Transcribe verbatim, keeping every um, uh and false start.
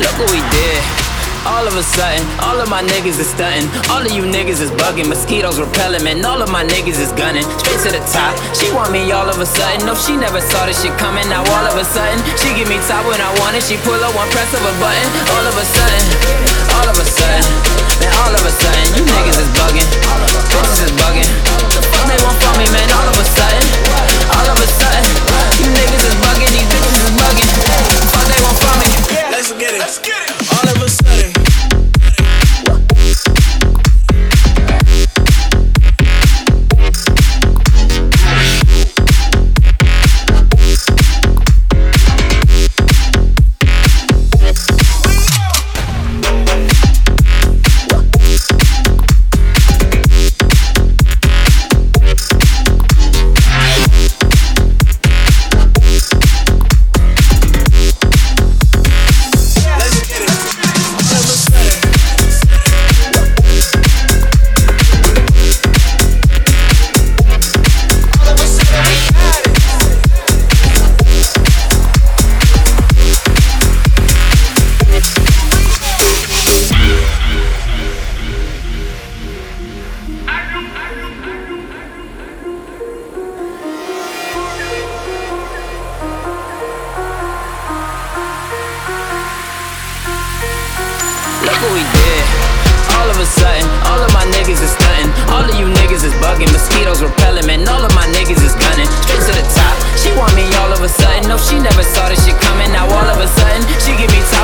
Look what we did. All of a sudden, all of my niggas is stunting. All of you niggas is bugging, mosquitoes repelling, man. All of my niggas is gunning, straight to the top. She want me all of a sudden. No, she never saw this shit coming. Now all of a sudden, she give me top when I want it. She pull up one press of a button. All of a sudden, all of a sudden, man. All of a sudden, you niggas is bugging, bitches is bugging. The fuck they want from me, man? All of a sudden, all of a sudden, you niggas is bugging, these bitches is bugging. The fuck they want from me? Let's get it. All of a sudden. Look what we did. All of a sudden, all of my niggas is stunting. All of you niggas is bugging, mosquitoes repelling, man. All of my niggas is gunning, straight to the top. She want me all of a sudden. No, she never saw this shit coming. Now all of a sudden, she give me top